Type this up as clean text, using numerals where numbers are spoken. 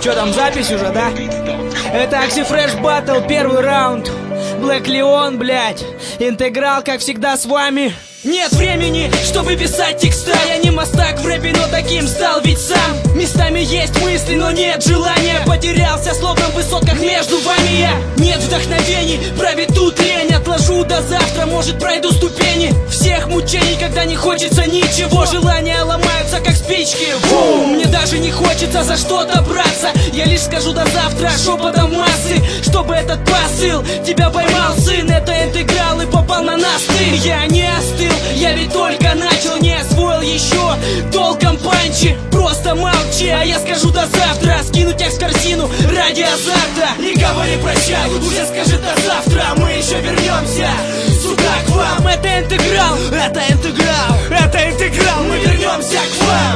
Чё там, запись уже, да? Это Axifresh Battle, первый раунд. Black Leon, блядь. Интеграл, как всегда, с вами. Нет времени, чтобы писать текста. Я не мастак в рэпе, но таким стал ведь сам. Местами есть мысли, но нет желания. Потерялся, словно в высотках между вами я. Нет вдохновений, правит тут лень. Отложу до завтра, может пройду ступени всех мучений, когда не хочется ничего. Желания ломаются, как спички. Бум! Мне даже не хочется за что-то браться. Я лишь скажу до завтра шепотом массы, чтобы этот посыл тебя поймал, сын. Это интеграл и попал на нас ты. Я не остыл, я ведь только начал, не освоил еще толком панчи. Просто молчи, а я скажу до завтра. Скину текст в корзину ради азарта. Не говори прощай, уже скажи до завтра. Мы еще вернемся сюда к вам. Это интеграл, это интеграл, это интеграл. Мы вернемся к вам.